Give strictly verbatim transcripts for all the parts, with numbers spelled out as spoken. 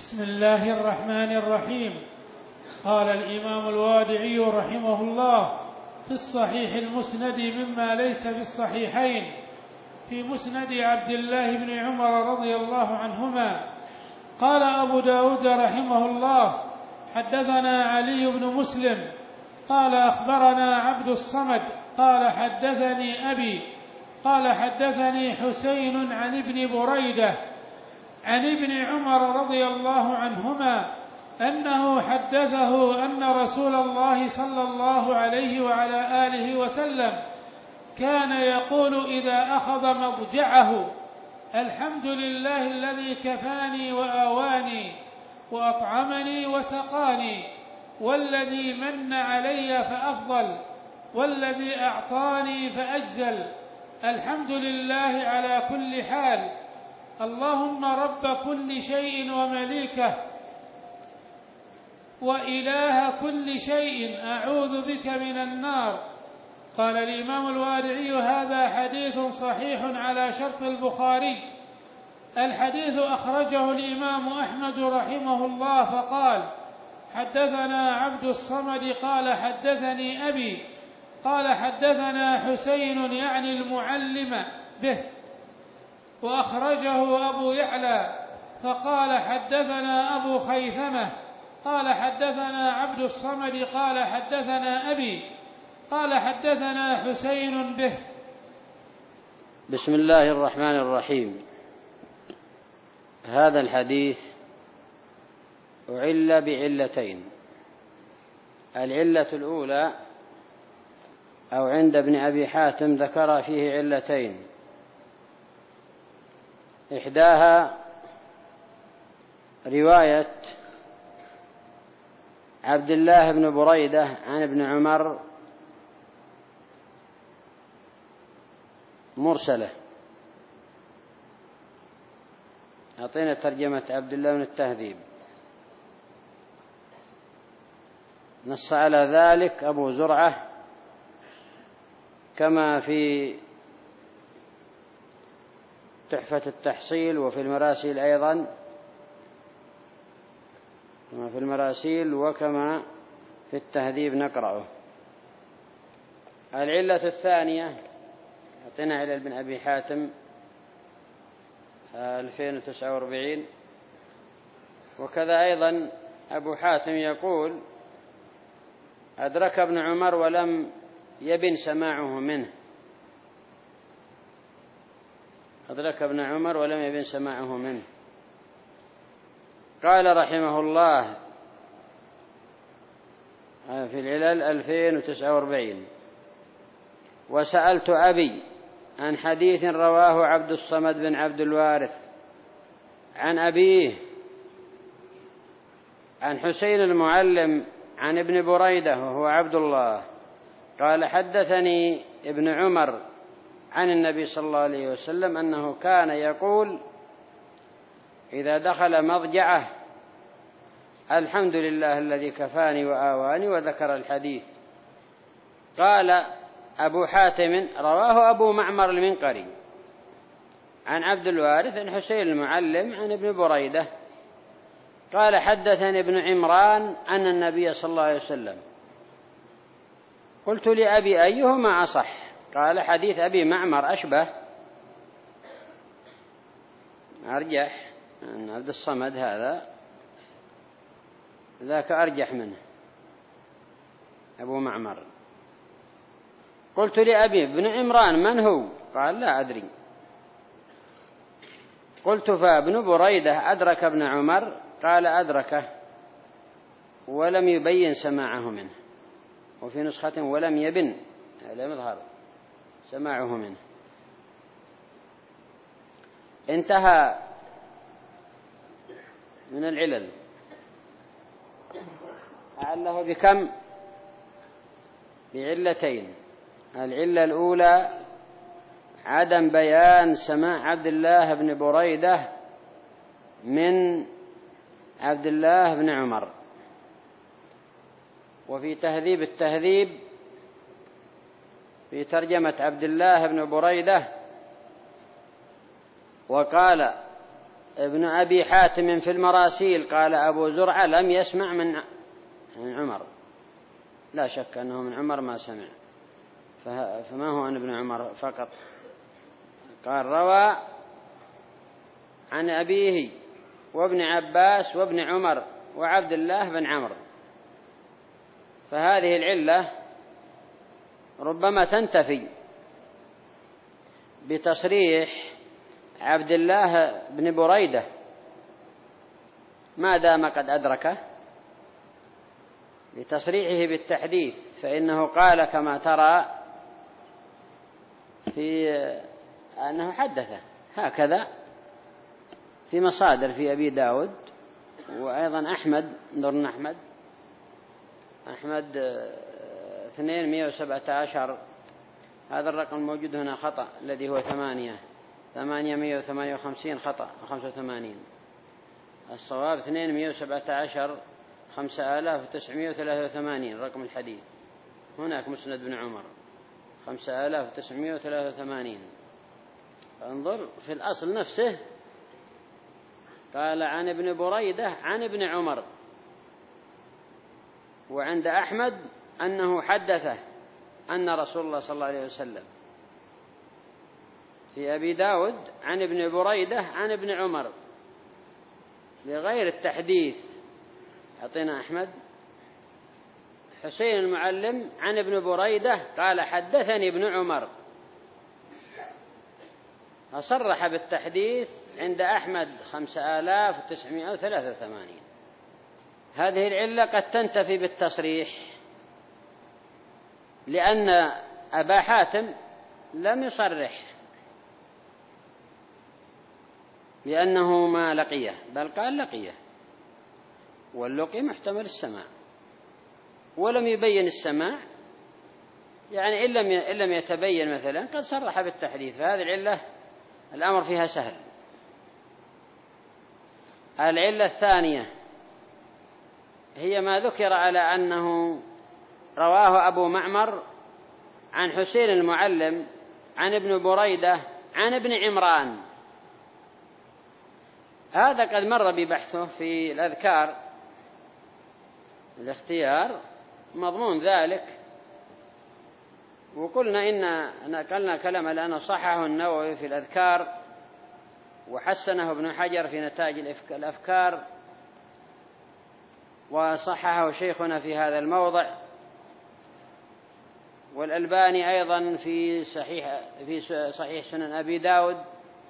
بسم الله الرحمن الرحيم. قال الإمام الوادعي رحمه الله في الصحيح المسند مما ليس في الصحيحين في مسند عبد الله بن عمر رضي الله عنهما. قال أبو داود رحمه الله حدثنا علي بن مسلم قال أخبرنا عبد الصمد قال حدثني أبي قال حدثني حسين عن ابن بريدة عن ابن عمر رضي الله عنهما أنه حدثه أن رسول الله صلى الله عليه وعلى آله وسلم كان يقول إذا أخذ مضجعه: الحمد لله الذي كفاني وآواني وأطعمني وسقاني، والذي من علي فأفضل، والذي أعطاني فأجزل، الحمد لله على كل حال، اللهم رب كل شيء ومليكه وإله كل شيء، أعوذ بك من النار. قال الإمام الوادعي: هذا حديث صحيح على شرط البخاري. الحديث أخرجه الإمام أحمد رحمه الله فقال: حدثنا عبد الصمد قال حدثني أبي قال حدثنا حسين يعني المعلم به. وأخرجه أبو يعلى فقال حدثنا أبو خيثمة قال حدثنا عبد الصمد قال حدثنا أبي قال حدثنا حسين به. بسم الله الرحمن الرحيم. هذا الحديث أعل بعلتين. العلة الأولى أو عند ابن أبي حاتم ذكر فيه علتين: إحداها رواية عبد الله بن بريدة عن ابن عمر مرسلة. أعطينا ترجمة عبد الله بن التهذيب. نص على ذلك أبو زرعة كما في تحفة التحصيل وفي المراسيل أيضا، كما في المراسيل وكما في التهذيب نقرأه. العلة الثانية أعطينا على ابن أبي حاتم ألفين وتسعة وأربعين. وكذا أيضا أبو حاتم يقول: أدرك ابن عمر ولم يبن سماعه منه. أدرك ابن عمر ولم يبن سماعه منه. قال رحمه الله في العلل ألفين وتسعة وأربعين: وسألت أبي عن حديث رواه عبد الصمد بن عبد الوارث عن أبيه عن حسين المعلم عن ابن بريدة وهو عبد الله قال: حدثني ابن عمر عن النبي صلى الله عليه وسلم أنه كان يقول إذا دخل مضجعه: الحمد لله الذي كفاني وآواني، وذكر الحديث. قال أبو حاتم: رواه أبو معمر المنقري عن عبد الوارث عن حسين المعلم عن ابن بريدة قال: حدثني ابن عمران أن النبي صلى الله عليه وسلم. قلت لأبي: أيهما أصح؟ قال: حديث أبي معمر أشبه أرجح، أن عبد الصمد هذا ذاك أرجح منه أبو معمر. قلت لأبي: ابن عمران من هو؟ قال: لا أدري. قلت: فابن بريدة أدرك ابن عمر؟ قال: أدركه ولم يبين سماعه منه. وفي نسخة ولم يبن، لم يظهر سماعه منه. انتهى من العلل. أعله بكم؟ بعلتين. العلة الأولى عدم بيان سماع عبد الله بن بريدة من عبد الله بن عمر. وفي تهذيب التهذيب في ترجمة عبد الله بن بريدة: وقال ابن أبي حاتم في المراسيل قال أبو زرعة لم يسمع من عمر، لا شك أنه من عمر ما سمع، فما هو عن ابن عمر فقط. قال روى عن أبيه وابن عباس وابن عمر وعبد الله بن عمرو. فهذه العلة ربما تنتفي بتصريح عبد الله بن بريدة ما دام قد أدركه، بتصريحه بالتحديث، فإنه قال كما ترى في أنه حدثه هكذا في مصادر في أبي داود، وأيضا أحمد نظرن أحمد أحمد اثنين مئة وسبعة عشر، هذا الرقم موجود هنا خطأ الذي هو ثمانية ثمانية مئة وثمانية وخمسين خطأ خمسة وثمانين، الصواب اثنين مئة وسبعة عشر خمسة آلاف وتسعمائة وثلاثة وثمانين رقم الحديث. هناك مسند بن عمر خمسة آلاف وتسعمائة وثلاثة وثمانين. انظر في الأصل نفسه قال عن ابن بريدة عن ابن عمر، وعند أحمد أنه حدثه أن رسول الله صلى الله عليه وسلم. في أبي داود عن ابن بريدة عن ابن عمر بغير التحديث. أعطينا أحمد حسين المعلم عن ابن بريدة قال حدثني ابن عمر، أصرح بالتحديث عند أحمد خمسة آلاف وتسعمائة وثلاثة وثمانين. هذه العلة قد تنتفي بالتصريح، لأن أبا حاتم لم يصرح لأنه ما لقيه، بل قال لقيه، واللقي محتمل السماع، ولم يبين السماع، يعني إن لم إن لم يتبين مثلا قد صرح بالتحديث. فهذه العلة الأمر فيها سهل. العلة الثانية هي ما ذكر على أنه رواه أبو معمر عن حسين المعلم عن ابن بريدة عن ابن عمران. هذا قد مر ببحثه في الأذكار الاختيار، مضمون ذلك، وقلنا إن نقلنا كلام لأنه صححه النووي في الأذكار وحسنه ابن حجر في نتاج الأفكار، وصححه شيخنا في هذا الموضع، والألباني أيضا في صحيح في صحيح سنن أبي داود،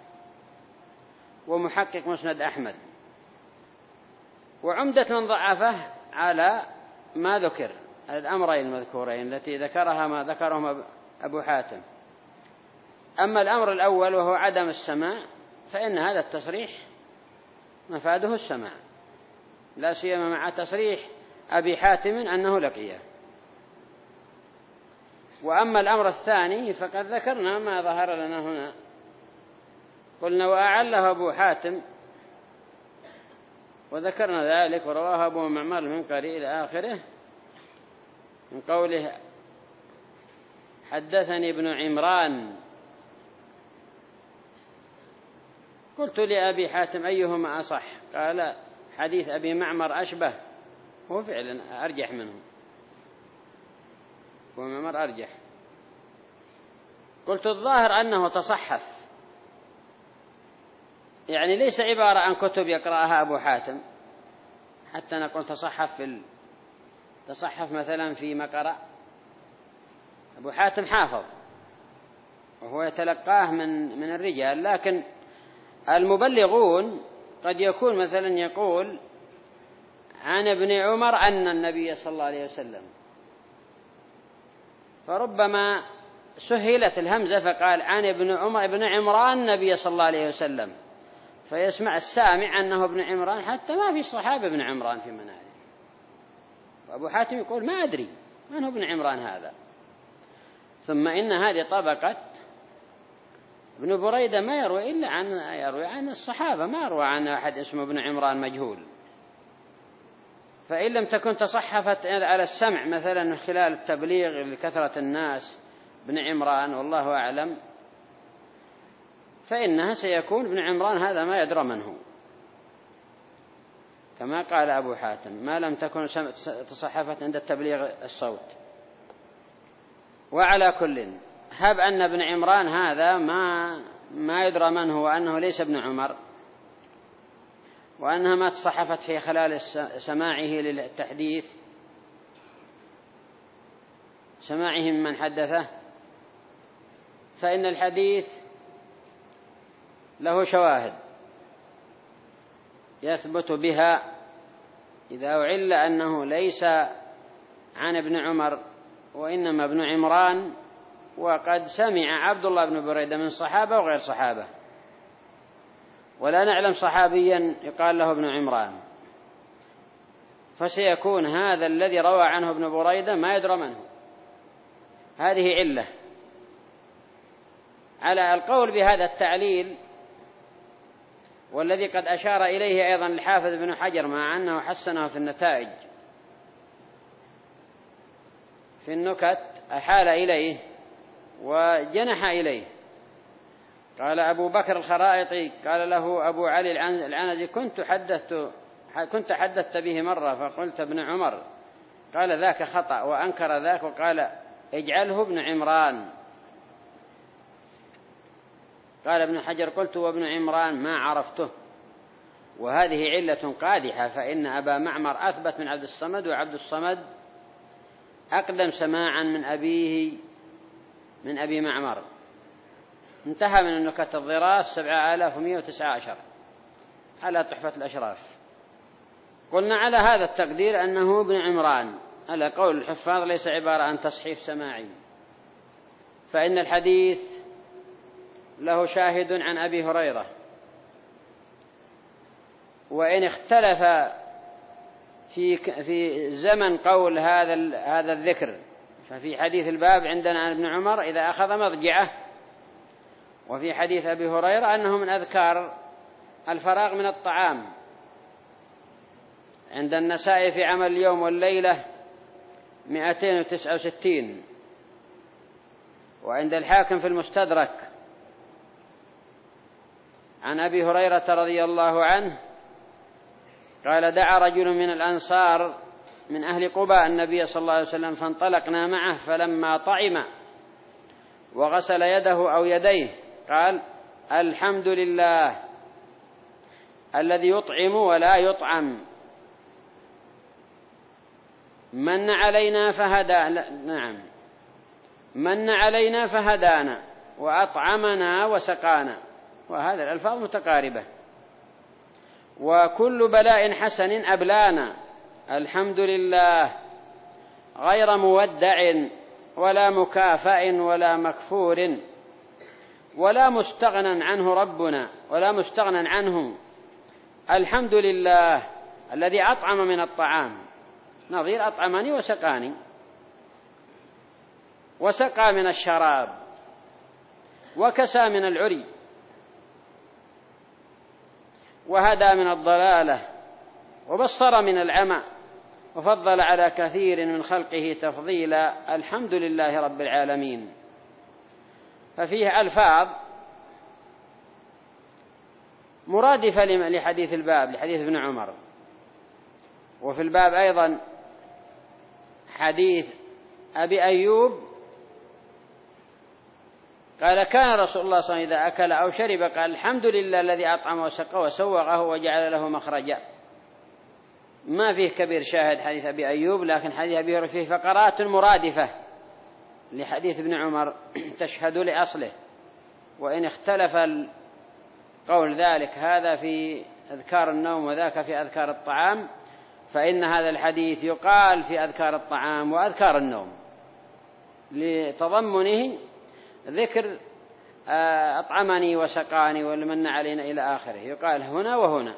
ومحقق مسند أحمد. وعمدة من ضعفه على ما ذكر الأمرين المذكورين التي ذكرها ما ذكرهم أبو حاتم. أما الأمر الأول وهو عدم السماع، فإن هذا التصريح مفاده السماع، لا سيما مع تصريح أبي حاتم أنه لقيه. وأما الأمر الثاني فقد ذكرنا ما ظهر لنا هنا، قلنا وأعله أبو حاتم، وذكرنا ذلك، ورواه أبو معمر من قريء إلى آخره من قوله حدثني ابن عمران. قلت لأبي حاتم أيهما أصح؟ قال حديث أبي معمر أشبه، هو فعلا أرجح منه، ومعمر أرجح. قلت الظاهر أنه تصحف، يعني ليس عبارة عن كتب يقرأها أبو حاتم حتى نقول تصحف في ال... تصحف مثلا في مقرأ. أبو حاتم حافظ وهو يتلقاه من من الرجال، لكن المبلغون قد يكون مثلا يقول عن ابن عمر أن النبي صلى الله عليه وسلم، فربما سهلت الهمزة فقال عن ابن عمر ابن عمران النبي صلى الله عليه وسلم، فيسمع السامع أنه ابن عمران حتى ما في صحابة ابن عمران في منازل. وأبو حاتم يقول ما أدري من هو ابن عمران هذا. ثم إن هذه طبقة ابن بريدة ما يروي إلا عن يروي عن الصحابة، ما يروي عن أحد اسمه ابن عمران مجهول. فإن لم تكن تصحفت على السمع مثلا خلال التبليغ لكثرة الناس ابن عمران والله أعلم، فإنها سيكون ابن عمران هذا ما يدرى من هو، كما قال أبو حاتم ما لم تكن تصحفت عند التبليغ الصوت. وعلى كل هب أن ابن عمران هذا ما ما يدرى من هو، وأنه ليس ابن عمر، وأنها ما تصحفت في خلال سماعه للتحديث، سماعه ممن حدثه، فإن الحديث له شواهد يثبت بها إذا أعل أنه ليس عن ابن عمر وإنما ابن عمران، وقد سمع عبد الله بن بريدة من صحابة وغير صحابة، ولا نعلم صحابيا يقال له ابن عمران، فسيكون هذا الذي روى عنه ابن بريدة ما يدرى منه. هذه علة. على القول بهذا التعليل، والذي قد أشار إليه أيضا الحافظ ابن حجر مع أنه حسنه في النتائج في النكت، أحال إليه وجنح إليه. قال أبو بكر الخرائطي قال له أبو علي العنزي كنت حدثت كنت حدثت به مرة فقلت ابن عمر، قال ذاك خطأ، وأنكر ذاك وقال اجعله ابن عمران. قال ابن حجر قلت وابن عمران ما عرفته. وهذه علة قادحة، فإن أبا معمر أثبت من عبد الصمد، وعبد الصمد أقدم سماعا من أبيه من أبي معمر. انتهى من النكت الضراس سبعة آلاف ومئة وتسعة عشر على تحفة الأشراف. قلنا على هذا التقدير أنه ابن عمران، على قول الحفاظ ليس عبارة عن تصحيف سماعي، فإن الحديث له شاهد عن أبي هريرة، وإن اختلف في في زمن قول هذا هذا الذكر، ففي حديث الباب عندنا عن ابن عمر إذا أخذ مضجعه، وفي حديث أبي هريرة أنه من أذكار الفراغ من الطعام. عند النسائي في عمل اليوم والليلة مئتين وتسعة وستين، وعند الحاكم في المستدرك عن أبي هريرة رضي الله عنه قال دعا رجل من الأنصار من أهل قباء النبي صلى الله عليه وسلم فانطلقنا معه، فلما طعم وغسل يده أو يديه قال الحمد لله الذي يطعم ولا يطعم، من علينا فهدانا نعم من علينا فهدانا وأطعمنا وسقانا. وهذه الألفاظ متقاربة. وكل بلاء حسن أبلانا، الحمد لله غير مودع ولا مكافأ ولا مكفور ولا مستغنى عنه ربنا ولا مستغنى عنه، الحمد لله الذي أطعم من الطعام نظير أطعمني وسقاني، وسقى من الشراب، وكسى من العري، وهدى من الضلالة، وبصر من العمى، وفضل على كثير من خلقه تفضيلا، الحمد لله رب العالمين. ففيه ألفاظ مرادفة لحديث الباب، لحديث ابن عمر. وفي الباب أيضا حديث أبي أيوب قال كان رسول الله صلى الله عليه وسلم إذا أكل أو شرب قال الحمد لله الذي أطعم وسقى وسوغه وجعل له مخرجا. ما فيه كبير شاهد حديث أبي أيوب، لكن حديث أبي هريرة فيه فقرات مرادفة لحديث ابن عمر تشهد لأصله. وإن اختلف القول ذلك هذا في أذكار النوم وذاك في أذكار الطعام، فإن هذا الحديث يقال في أذكار الطعام وأذكار النوم لتضمنه ذكر أطعمني وسقاني ولمن علينا إلى آخره، يقال هنا وهنا.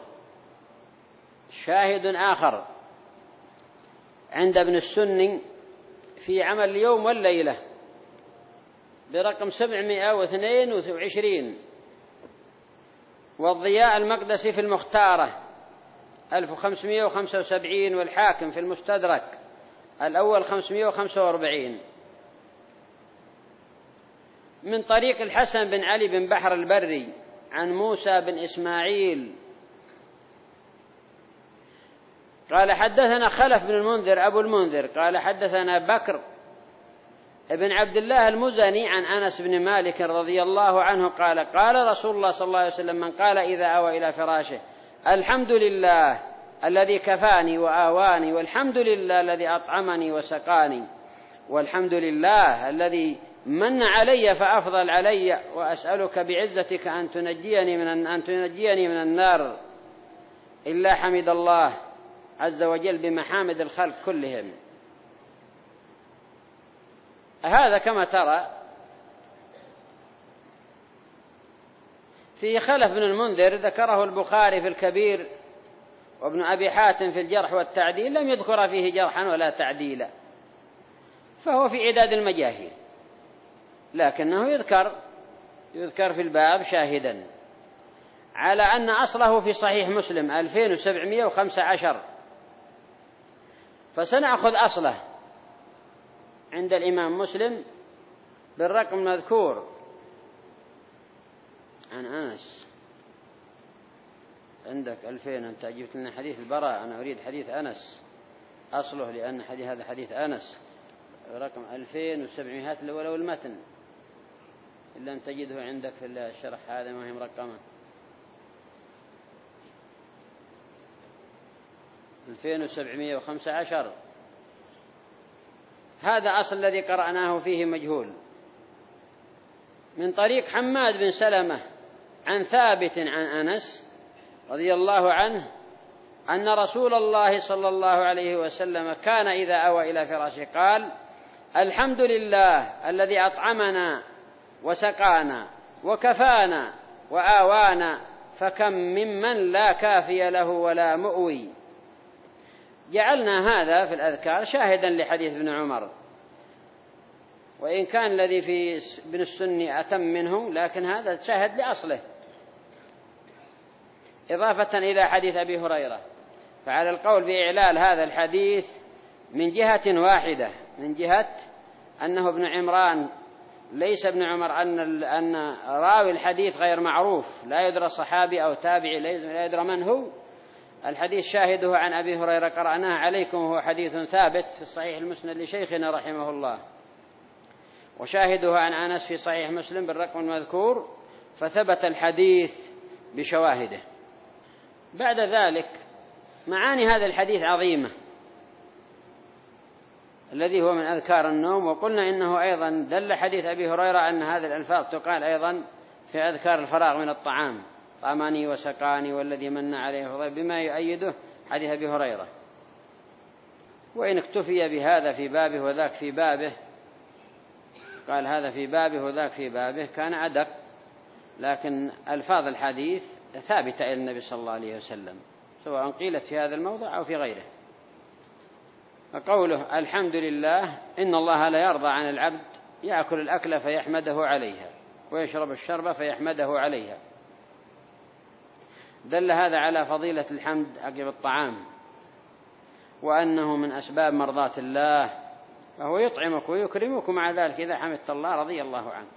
شاهد آخر عند ابن السني في عمل اليوم والليلة برقم سبعمائة واثنين وعشرين، والضياء المقدسي في المختارة ألف وخمسمائة وخمسة وسبعين، والحاكم في المستدرك الأول خمسمائة وخمسة وأربعين، من طريق الحسن بن علي بن بحر البري عن موسى بن إسماعيل قال حدثنا خلف بن المنذر أبو المنذر قال حدثنا بكر ابن عبد الله المزني عن أنس بن مالك رضي الله عنه قال قال رسول الله صلى الله عليه وسلم من قال إذا أوى إلى فراشه الحمد لله الذي كفاني وآواني والحمد لله الذي أطعمني وسقاني والحمد لله الذي من علي فأفضل علي وأسألك بعزتك أن تنجيني من أن تنجيني من النار إلا حمد الله عز وجل بمحامد الخلق كلهم. هذا كما ترى في خلف بن المنذر ذكره البخاري في الكبير وابن أبي حاتم في الجرح والتعديل، لم يذكر فيه جرحا ولا تعديلا، فهو في عداد المجاهيل، لكنه يذكر يذكر في الباب شاهدا على أن أصله في صحيح مسلم ألفين وسبعمائة وخمسة عشر، فسنأخذ أصله عند الإمام مسلم بالرقم المذكور عن أنس. عندك ألفين، أنت جبت لنا حديث البراء، أنا أريد حديث أنس أصله، لأن حديث هذا حديث أنس رقم ألفين وسبعمائة ولو المتن إن لم تجده عندك في الشرح هذا ما هي مرقمة ألفين وسبعمائة وخمسة عشر. هذا أصل الذي قرأناه فيه مجهول من طريق حماد بن سلمة عن ثابت عن أنس رضي الله عنه أن رسول الله صلى الله عليه وسلم كان إذا أوى إلى فراشه قال الحمد لله الذي أطعمنا وسقانا وكفانا وآوانا فكم ممن لا كافي له ولا مؤوي. جعلنا هذا في الأذكار شاهدا لحديث ابن عمر، وإن كان الذي في ابن السني أتم منه، لكن هذا شاهد لأصله إضافة إلى حديث أبي هريرة. فعلى القول بإعلال هذا الحديث من جهة واحدة، من جهة أنه ابن عمران ليس ابن عمر أن أن راوي الحديث غير معروف، لا يدرى صحابي أو تابعي، لا يدرى من هو. الحديث شاهده عن أبي هريرة قرأناه عليكم، وهو حديث ثابت في الصحيح المسند لشيخنا رحمه الله، وشاهده عن أنس في صحيح مسلم بالرقم المذكور، فثبت الحديث بشواهده. بعد ذلك معاني هذا الحديث عظيمة الذي هو من أذكار النوم، وقلنا إنه أيضا دل حديث أبي هريرة أن هذه الألفاظ تقال أيضا في أذكار الفراغ من الطعام، طعمني وسقاني والذي من عليه فضل، بما يؤيده حديث أبي هريرة. وإن اكتفي بهذا في بابه وذاك في بابه، قال هذا في بابه وذاك في بابه، كان أدق، لكن ألفاظ الحديث ثابتة إلى النبي صلى الله عليه وسلم سواء قيلت في هذا الموضع أو في غيره. فقوله الحمد لله، إن الله لا يرضى عن العبد يأكل الأكل فيحمده عليها ويشرب الشرب فيحمده عليها، دل هذا على فضيلة الحمد عقب الطعام، وأنه من أسباب مرضاة الله، فهو يطعمك ويكرمك، ومع ذلك إذا حمدت الله رضي الله عنك.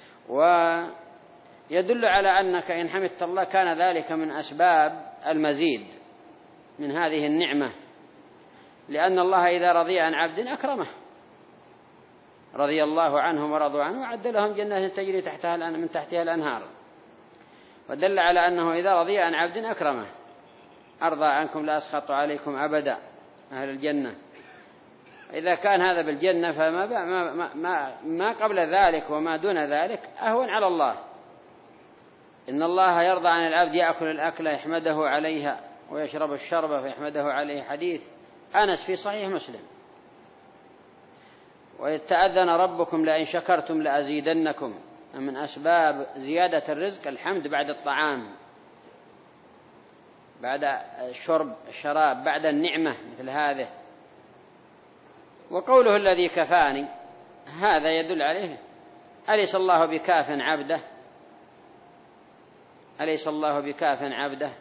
ويدل على أنك إن حمدت الله كان ذلك من أسباب المزيد من هذه النعمة، لأن الله إذا رضي عن عبد أكرمه، رضي الله عنهم ورضوا عنه وأعد لهم جنات تجري تحتها من تحتها الأنهار. ودل على أنه إذا رضي عن عبد أكرمه، أرضى عنكم لا أسخط عليكم أبدا أهل الجنة. إذا كان هذا بالجنة فما ما ما ما قبل ذلك وما دون ذلك أهون على الله. إن الله يرضى عن العبد يأكل الأكل يحمده عليها ويشرب الشرب فيحمده عليه، حديث أنس في صحيح مسلم. وإذ تأذن ربكم لئن شكرتم لأزيدنكم، من أسباب زيادة الرزق الحمد بعد الطعام، بعد الشرب الشراب، بعد النعمة مثل هذه. وقوله الذي كفاني، هذا يدل عليه أليس الله بكاف عبده، أليس الله بكاف عبده،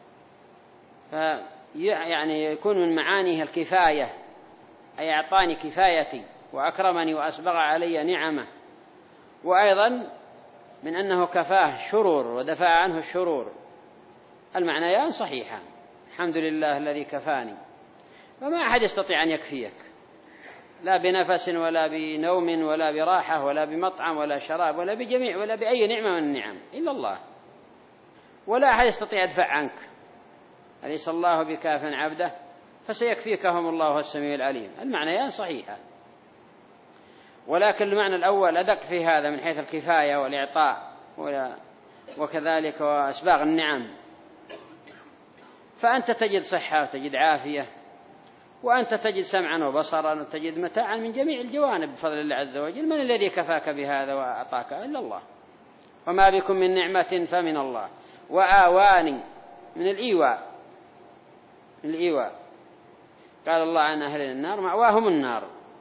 فيعني يكون من معانيه الكفاية، أي أعطاني كفايتي وأكرمني وأسبغ علي نعمه، وأيضا من أنه كفاه شرور ودفع عنه الشرور. المعنيان صحيحان، الحمد لله الذي كفاني فما أحد يستطيع أن يكفيك، لا بنفس ولا بنوم ولا براحة ولا بمطعم ولا شراب ولا بجميع ولا بأي نعمة من النعم إلا الله، ولا أحد يستطيع يدفع عنك. أليس الله بكاف عبده فسيكفيكهم الله السميع العليم. المعنيان صحيحة، ولكن المعنى الأول أدق في هذا من حيث الكفاية والإعطاء وكذلك وأسباغ النعم. فأنت تجد صحة وتجد عافية، وأنت تجد سمعا وبصرا وتجد متاعا من جميع الجوانب بفضل الله عز وجل. من الذي كفاك بهذا وأعطاك؟ إلا الله. وما بكم من نعمة فمن الله. وآواني من الإيواء، من الإيواء قال الله عن أهل النار مأواهم النار،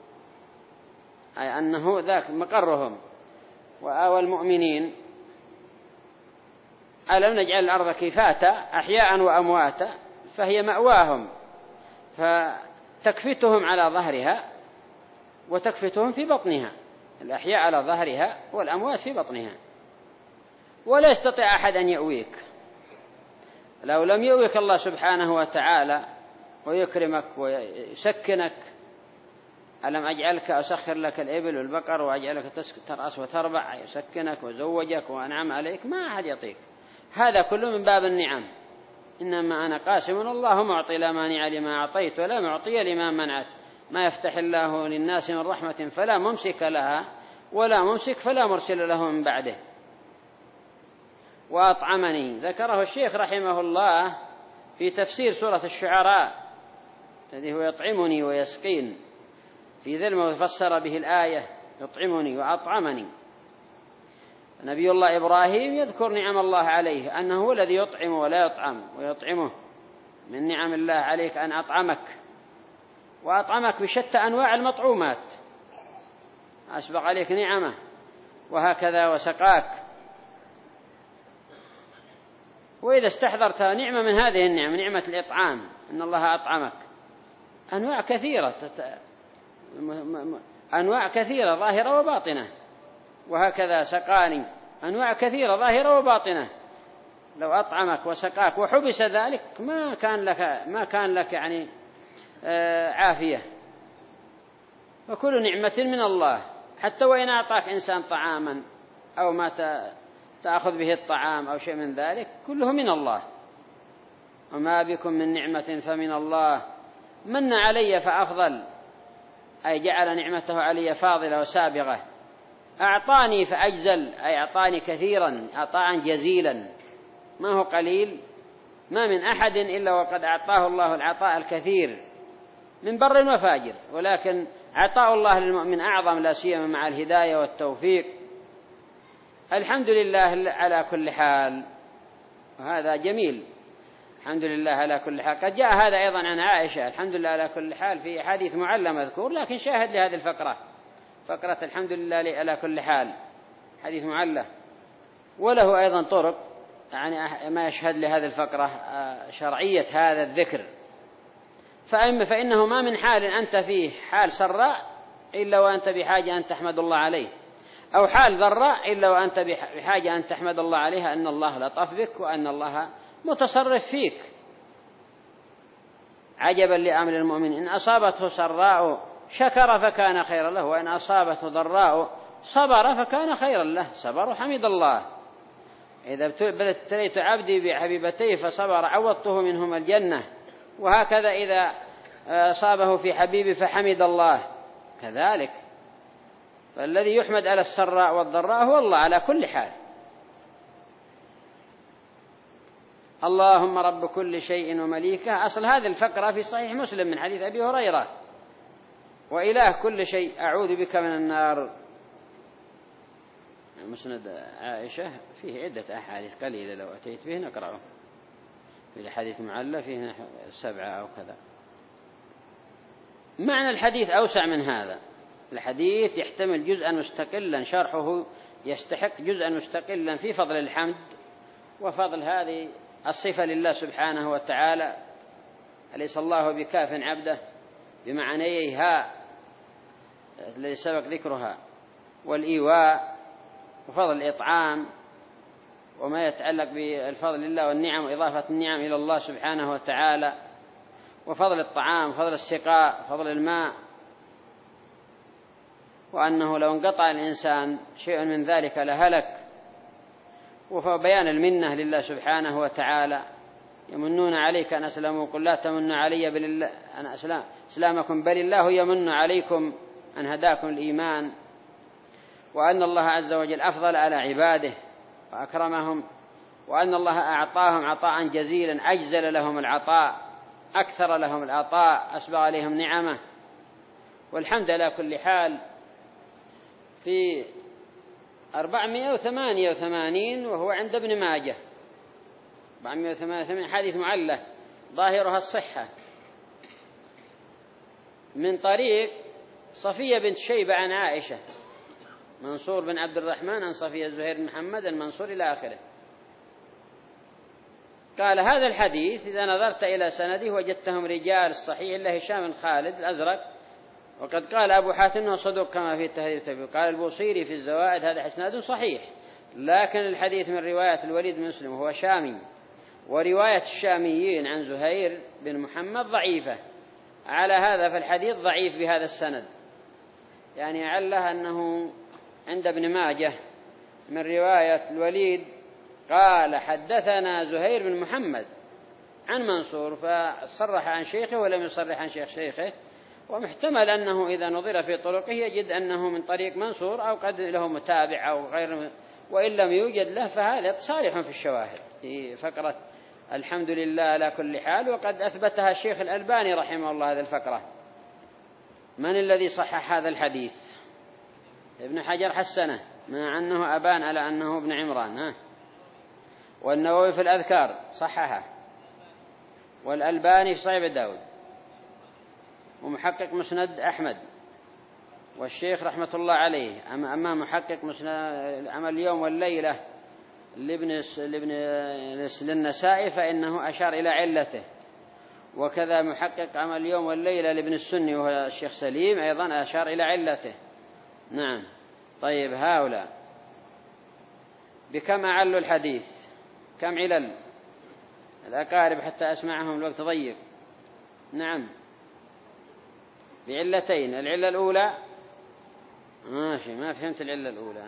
أي أنه ذاك مقرهم. وآوى المؤمنين ألم نجعل الأرض كفاتا أحياء وأمواتا فهي مأواهم، فتكفتهم على ظهرها وتكفتهم في بطنها، الأحياء على ظهرها والأموات في بطنها. ولا يستطيع أحد أن يؤويك لو لم يؤويك الله سبحانه وتعالى ويكرمك ويسكنك. ألم أجعلك أسخر لك الإبل والبقر وأجعلك ترأس وتربع، يسكنك وزوجك وأنعم عليك، ما أحد يعطيك. هذا كله من باب النعم. إنما أنا قاسم الله معطي لا مانع لما أعطيت ولا معطي لما منعت. ما يفتح الله للناس من رحمة فلا ممسك لها ولا ممسك فلا مرسل له من بعده. وأطعمني ذكره الشيخ رحمه الله في تفسير سورة الشعراء الذي هو يطعمني ويسقين، في ذلك فسر به الآية يطعمني وأطعمني. نبي الله إبراهيم يذكر نعم الله عليه أنه هو الذي يطعم ولا يطعم ويطعمه. من نعم الله عليك أن أطعمك، وأطعمك بشتى أنواع المطعومات، أسبق عليك نعمه، وهكذا وسقاك. وإذا استحضرت نعمة من هذه النعم، نعمة الإطعام، أن الله أطعمك، أنواع كثيرة أنواع كثيرة ظاهرة وباطنة، وهكذا سقاني، أنواع كثيرة ظاهرة وباطنة. لو أطعمك وسقاك وحبس ذلك ما كان لك ما كان لك يعني عافية. وكل نعمة من الله، حتى وإن أعطاك إنسان طعاما أو ما تأخذ به الطعام أو شيء من ذلك كله من الله. وما بكم من نعمة فمن الله. من علي فأفضل، أي جعل نعمته علي فاضلة وسابغة. أعطاني فأجزل، أي أعطاني كثيرا عطاء جزيلا، ما هو قليل. ما من أحد إلا وقد أعطاه الله العطاء الكثير من بر وفاجر، ولكن عطاء الله للمؤمن أعظم، لا سيما مع الهداية والتوفيق. الحمد لله على كل حال، وهذا جميل. الحمد لله على كل حال. قد جاء هذا أيضا عن عائشة، الحمد لله على كل حال، في حديث معلّ مذكور، لكن شاهد لهذه الفقرة، فقرة الحمد لله على كل حال، حديث معلّ. وله أيضا طرق يعني ما يشهد لهذه الفقرة شرعية هذا الذكر. فأما فإنه ما من حال أنت فيه حال سراء إلا وأنت بحاجة أن تحمد الله عليه، أو حال ضراء إلا وأنت بحاجة أن تحمد الله عليها، أن الله لطف بك وأن الله متصرف فيك. عجبا لأمر المؤمن، إن أصابته سراء شكر فكان خيرا له، وإن أصابته ضراء صبر فكان خيرا له، صبر وحمد الله. إذا ابتليت عبدي بحبيبتيه فصبر عوضته منهما الجنة. وهكذا إذا أصابه في حبيبي فحمد الله كذلك. فالذي يحمد على السراء والضراء هو الله على كل حال. اللهم رب كل شيء ومليكه. أصل هذه الفقرة في صحيح مسلم من حديث أبي هريرة: وإله كل شيء أعوذ بك من النار. مسند عائشة فيه عدة أحاديث قليلة، لو أتيت به نقرأه. في الحديث معلّ فيه سبعة أو كذا. معنى الحديث أوسع من هذا. الحديث يحتمل جزءا مستقلا، شرحه يستحق جزءا مستقلا في فضل الحمد وفضل هذه الصفة لله سبحانه وتعالى. أليس الله بكاف عبده بمعنيها الذي سبق ذكرها، والإيواء وفضل الإطعام وما يتعلق بالفضل لله والنعم وإضافة النعم إلى الله سبحانه وتعالى. وفضل الطعام، فضل السقاء، فضل الماء، وأنه لو انقطع الإنسان شيء من ذلك لهلك. وبيان المنة لله سبحانه وتعالى: يمنون عليك أن أسلموا قل لا تمنوا علي بل أن أسلام إسلامكم بل الله يمن عليكم أن هداكم الإيمان. وأن الله عز وجل أفضل على عباده وأكرمهم، وأن الله أعطاهم عطاء جزيلا، أجزل لهم العطاء، أكثر لهم العطاء، أسبغ عليهم نعمه. والحمد على كل حال. في أربعمائة وثمانية وثمانين وهو عند ابن ماجه، أربعمائة وثمانية وثمانين حديث معلة ظاهرها الصحة، من طريق صفية بنت شيبة عن عائشة، منصور بن عبد الرحمن عن صفية زهير بن محمد المنصور إلى آخره. قال: هذا الحديث إذا نظرت إلى سنده وجدتهم رجال الصحيح إلا هشام بن خالد الأزرق، وقد قال أبو حاتم صدوق كما في التهذيب التبيين. قال البوصيري في الزوائد: هذا إسناد صحيح، لكن الحديث من رواية الوليد بن مسلم وهو شامي، ورواية الشاميين عن زهير بن محمد ضعيفة، على هذا فالحديث ضعيف بهذا السند. يعني علّه أنه عند ابن ماجه من رواية الوليد قال: حدثنا زهير بن محمد عن منصور، فصرح عن شيخه ولم يصرح عن شيخ شيخه، ومحتمل أنه إذا نظر في طرقه يجد أنه من طريق منصور أو قد له متابع أو غير، وإن لم يوجد له فهذا صالح في الشواهد في فقرة الحمد لله على كل حال. وقد أثبتها الشيخ الألباني رحمه الله هذه الفقرة. من الذي صحح هذا الحديث؟ ابن حجر حسنه، مع أنه أبان على أنه ابن عمران، ها؟ والنووي في الأذكار صححه، والألباني في صحيح داود، ومحقق مسند أحمد، والشيخ رحمة الله عليه. أما محقق مسند عمل اليوم والليلة لابن للنسائي فإنه أشار إلى علته، وكذا محقق عمل اليوم والليلة لابن السني وهو الشيخ سليم أيضا أشار إلى علته. نعم. طيب، هؤلاء بكم أعلوا الحديث؟ كم علل؟ الأقارب حتى أسمعهم، الوقت ضيق. نعم، بعلتين. العلة الأولى ماشي، ما فهمت العلة الأولى.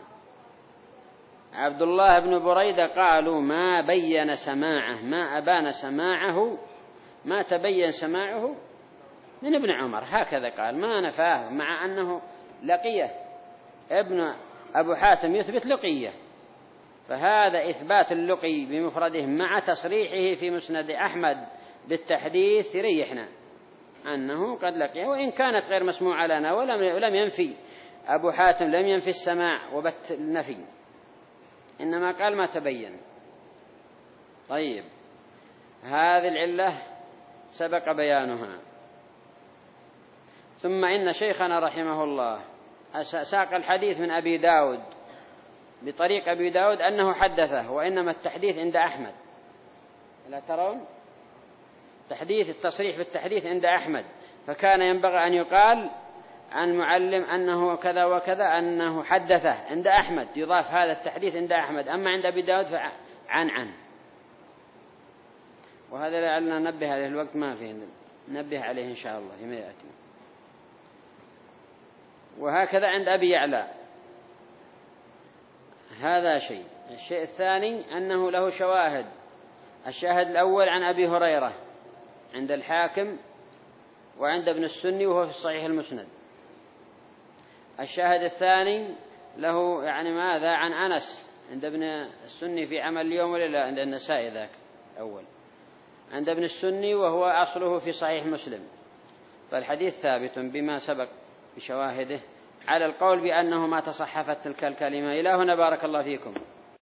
عبد الله بن بريدة قالوا ما بين سماعه، ما أبان سماعه، ما تبين سماعه من ابن عمر، هكذا قال، ما نفاه، مع أنه لقيه. ابن أبو حاتم يثبت لقيه، فهذا إثبات اللقي بمفرده مع تصريحه في مسند أحمد بالتحديث يريحنا أنه قد لقيه، وإن كانت غير مسموعة لنا. ولم ينفي أبو حاتم، لم ينفي السماع وبت النفي، إنما قال ما تبين. طيب، هذه العلة سبق بيانها. ثم إن شيخنا رحمه الله ساق الحديث من أبي داود بطريق أبي داود أنه حدثه، وإنما التحديث عند أحمد. لا ترون تحديث التصريح بالتحديث عند أحمد، فكان ينبغي أن يقال عن معلم أنه كذا وكذا أنه حدثه عند أحمد، يضاف هذا التحديث عند أحمد. أما عند أبي داود فعن عن وهذا لعلنا ننبه عليه، الوقت ما فيه، ننبه عليه إن شاء الله فيما يأتي. وهكذا عند أبي يعلى. هذا شيء. الشيء الثاني أنه له شواهد. الشاهد الأول عن أبي هريرة عند الحاكم وعند ابن السني وهو في الصحيح المسند. الشاهد الثاني له يعني ماذا عن أنس عند ابن السني في عمل اليوم والليلة، عند النسائي ذاك أول، عند ابن السني وهو أصله في صحيح مسلم. فالحديث ثابت بما سبق بشواهده على القول بأنه ما تصحفت تلك الكلمة. إلى هنا بارك الله فيكم.